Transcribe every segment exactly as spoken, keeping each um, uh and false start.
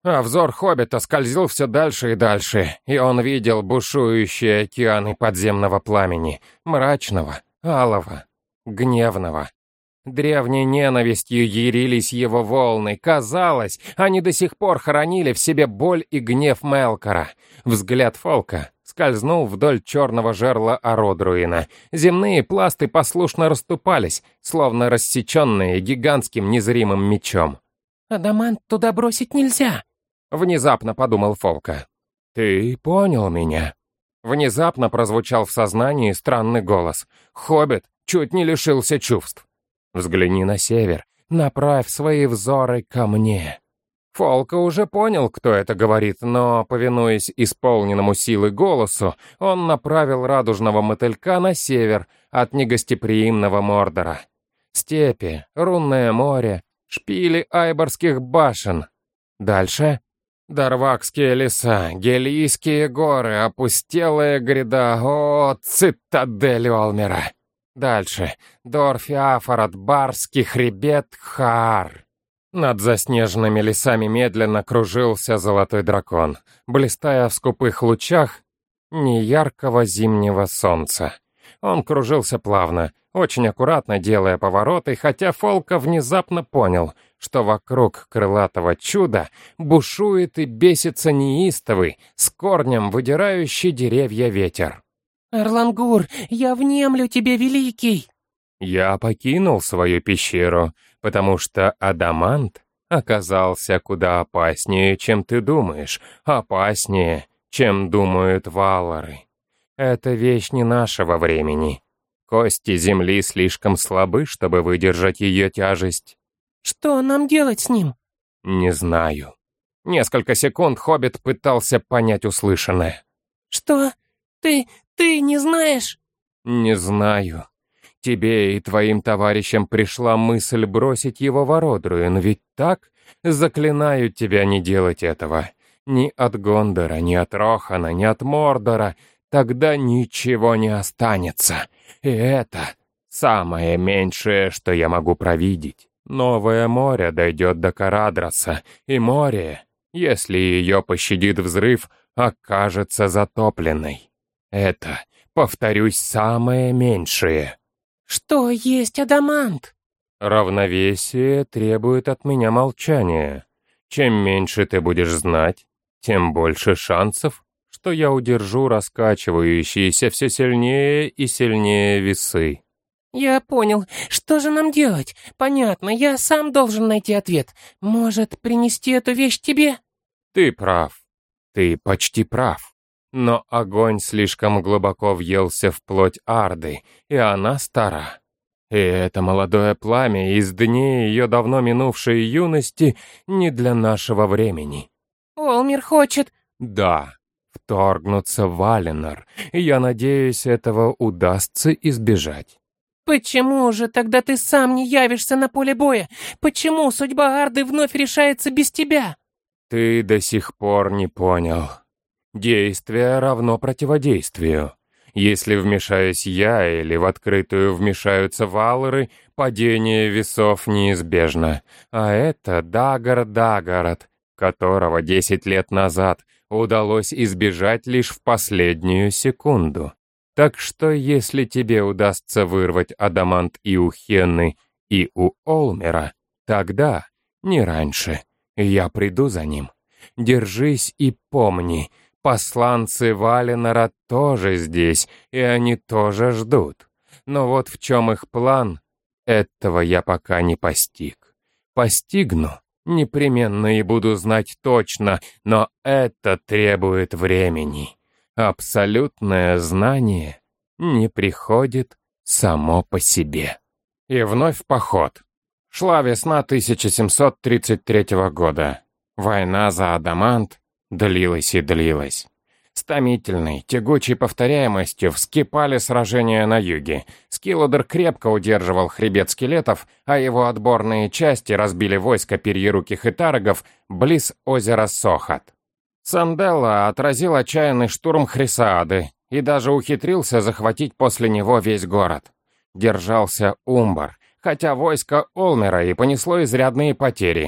А взор хоббита скользил все дальше и дальше, и он видел бушующие океаны подземного пламени, мрачного, алого, гневного. Древней ненавистью ярились его волны. Казалось, они до сих пор хоронили в себе боль и гнев Мелкора. Взгляд Фолка скользнул вдоль черного жерла Ародруина. Земные пласты послушно расступались, словно рассеченные гигантским незримым мечом. «Адамант туда бросить нельзя», — внезапно подумал Фолка. «Ты понял меня?» Внезапно прозвучал в сознании странный голос. Хоббит чуть не лишился чувств. «Взгляни на север, направь свои взоры ко мне». Фолка уже понял, кто это говорит, но, повинуясь исполненному силы голосу, он направил радужного мотылька на север от негостеприимного Мордора. Степи, рунное море, шпили айборских башен. Дальше — Дарвакские леса, Гелийские горы, опустелая гряда, о, цитадель Олмера. Дальше — Дорфиафорот, Барский хребет, Хаар. Над заснеженными лесами медленно кружился золотой дракон, блистая в скупых лучах неяркого зимнего солнца. Он кружился плавно, очень аккуратно делая повороты, хотя Фолка внезапно понял, что вокруг крылатого чуда бушует и бесится неистовый, с корнем выдирающий деревья ветер. «Эрлангур, я внемлю тебе, великий!» Я покинул свою пещеру, потому что адамант оказался куда опаснее, чем ты думаешь, опаснее, чем думают валлары. Это вещь не нашего времени. Кости земли слишком слабы, чтобы выдержать ее тяжесть. «Что нам делать с ним?» Не знаю. Несколько секунд хоббит пытался понять услышанное. «Что? Ты... ты не знаешь?» Не знаю. Тебе и твоим товарищам пришла мысль бросить его в Ародруин, ведь так? Заклинаю тебя не делать этого. Ни от Гондора, ни от Рохана, ни от Мордора. Тогда ничего не останется. И это самое меньшее, что я могу провидеть. Новое море дойдет до Карадроса, и море, если ее пощадит взрыв, окажется затопленной. Это, повторюсь, самое меньшее. «Что есть адамант?» Равновесие требует от меня молчания. Чем меньше ты будешь знать, тем больше шансов, что я удержу раскачивающиеся все сильнее и сильнее весы. «Я понял. Что же нам делать? Понятно, я сам должен найти ответ. Может, принести эту вещь тебе?» Ты прав. Ты почти прав. Но огонь слишком глубоко въелся в плоть Арды, и она стара. И это молодое пламя из дней ее давно минувшей юности не для нашего времени. «Олмер хочет...» Да, вторгнуться в Валенор, и я надеюсь, этого удастся избежать. «Почему же тогда ты сам не явишься на поле боя? Почему судьба Арды вновь решается без тебя?» Ты до сих пор не понял. Действие равно противодействию. Если вмешаюсь я или в открытую вмешаются валлары, падение весов неизбежно. А это Дагар-Дагарот, которого десять лет назад удалось избежать лишь в последнюю секунду. Так что если тебе удастся вырвать адамант и у Хенны, и у Олмера, тогда, не раньше, я приду за ним. Держись и помни, посланцы Валенора тоже здесь, и они тоже ждут. Но вот в чем их план, этого я пока не постиг. Постигну, непременно и буду знать точно, но это требует времени. Абсолютное знание не приходит само по себе. И вновь в поход. Шла весна тысяча семьсот тридцать третьего года. Война за адамант длилась и длилась. С томительной, тягучей повторяемостью вскипали сражения на юге. Скилладер крепко удерживал хребет скелетов, а его отборные части разбили войско перьеруких и таргов близ озера Сохат. Санделла отразил отчаянный штурм Хрисаады и даже ухитрился захватить после него весь город. Держался Умбар, хотя войско Олмера и понесло изрядные потери.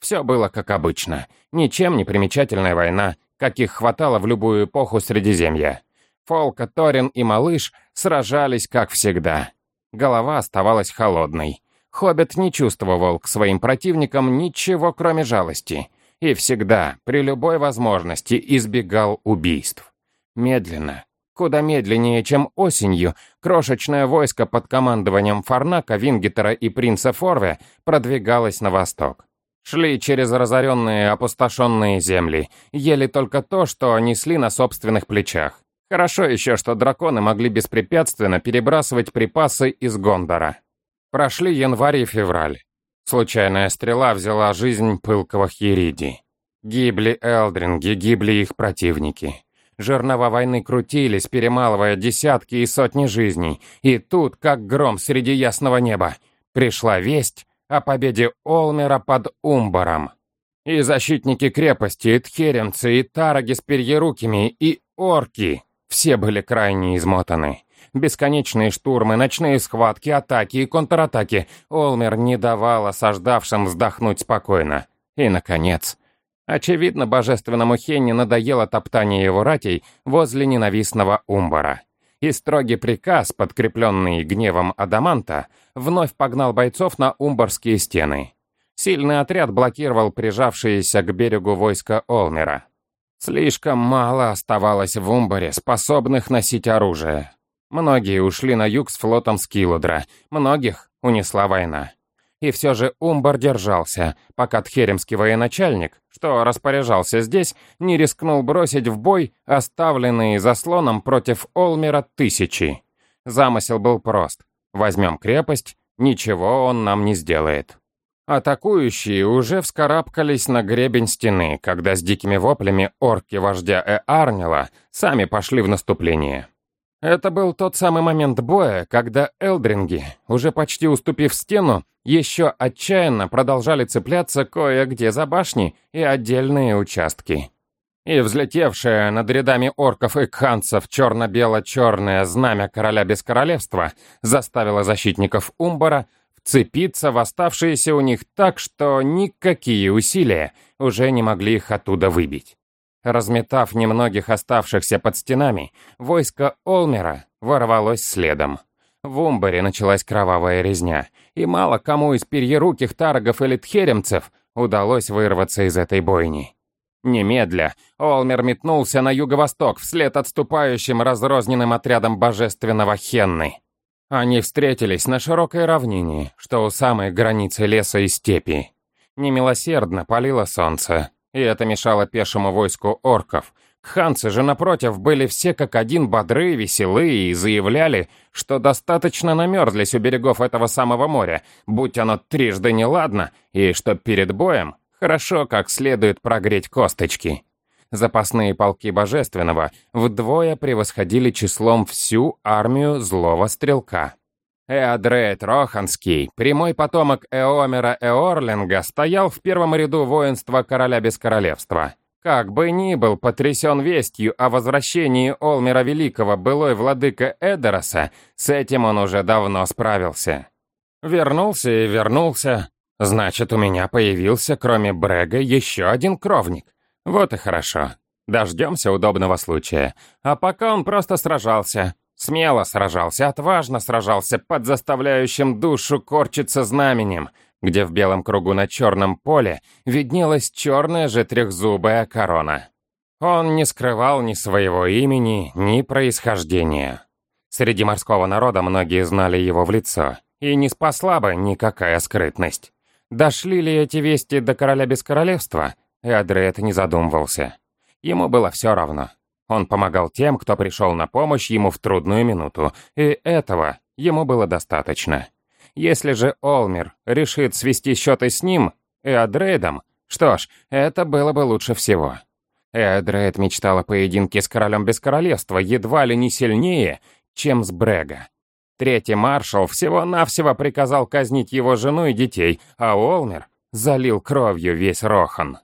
Все было как обычно. Ничем не примечательная война, каких хватало в любую эпоху Средиземья. Фолка, Торин и Малыш сражались как всегда. Голова оставалась холодной. Хоббит не чувствовал к своим противникам ничего, кроме жалости. И всегда, при любой возможности, избегал убийств. Медленно, куда медленнее, чем осенью, крошечное войско под командованием Фарнака, Вингитера и принца Форве продвигалось на восток. Шли через разоренные, опустошенные земли, ели только то, что несли на собственных плечах. Хорошо еще, что драконы могли беспрепятственно перебрасывать припасы из Гондора. Прошли январь и февраль. Случайная стрела взяла жизнь пылкого Хириди. Гибли элдринги, гибли их противники. Жернова войны крутились, перемалывая десятки и сотни жизней. И тут, как гром среди ясного неба, пришла весть о победе Олмера под Умбором. И защитники крепости, и тхеремцы, и тараги с перьерукими, и орки все были крайне измотаны. Бесконечные штурмы, ночные схватки, атаки и контратаки. Олмер не давал осаждавшим вздохнуть спокойно. И, наконец, очевидно, божественному Хенни надоело топтание его ратей возле ненавистного Умбора. И строгий приказ, подкрепленный гневом Адаманта, вновь погнал бойцов на умборские стены. Сильный отряд блокировал прижавшееся к берегу войско Олмера. Слишком мало оставалось в Умборе, способных носить оружие. Многие ушли на юг с флотом Скилудра, многих унесла война. И все же Умбор держался, пока тхеремский военачальник, что распоряжался здесь, не рискнул бросить в бой оставленные заслоном против Олмера тысячи. Замысел был прост. Возьмем крепость, ничего он нам не сделает. Атакующие уже вскарабкались на гребень стены, когда с дикими воплями орки вождя Эарнила сами пошли в наступление. Это был тот самый момент боя, когда элдринги, уже почти уступив стену, еще отчаянно продолжали цепляться кое-где за башни и отдельные участки. И взлетевшее над рядами орков и кханцев черно-бело-черное знамя короля без королевства заставило защитников Умбора вцепиться в оставшиеся у них так, что никакие усилия уже не могли их оттуда выбить. Разметав немногих оставшихся под стенами, войско Олмера ворвалось следом. В Умборе началась кровавая резня, и мало кому из перьеруких тарагов или тхеремцев удалось вырваться из этой бойни. Немедля Олмер метнулся на юго-восток вслед отступающим разрозненным отрядам божественного Хенны. Они встретились на широкой равнине, что у самой границы леса и степи. Немилосердно палило солнце, и это мешало пешему войску орков. Кханцы же, напротив, были все как один бодры, веселы и заявляли, что достаточно намерзлись у берегов этого самого моря, будь оно трижды неладно, и что перед боем хорошо как следует прогреть косточки. Запасные полки Божественного вдвое превосходили числом всю армию злого стрелка. Эодрейд Роханский, прямой потомок Эомера Эорлинга, стоял в первом ряду воинства короля без королевства. Как бы ни был потрясен вестью о возвращении Олмера Великого былой владыка Эдероса, с этим он уже давно справился. Вернулся и вернулся. Значит, у меня появился, кроме Брега, еще один кровник. Вот и хорошо. Дождемся удобного случая. А пока он просто сражался. Смело сражался, отважно сражался под заставляющим душу корчиться знаменем, где в белом кругу на черном поле виднелась черная же трехзубая корона. Он не скрывал ни своего имени, ни происхождения. Среди морского народа многие знали его в лицо, и не спасла бы никакая скрытность. Дошли ли эти вести до короля без королевства? Эодрейд не задумывался. Ему было все равно. Он помогал тем, кто пришел на помощь ему в трудную минуту, и этого ему было достаточно. Если же Олмер решит свести счеты с ним, Эодрейдом, что ж, это было бы лучше всего. Эодрейд мечтал о поединке с королем без королевства едва ли не сильнее, чем с Брега. Третий маршал всего-навсего приказал казнить его жену и детей, а Олмер залил кровью весь Рохан.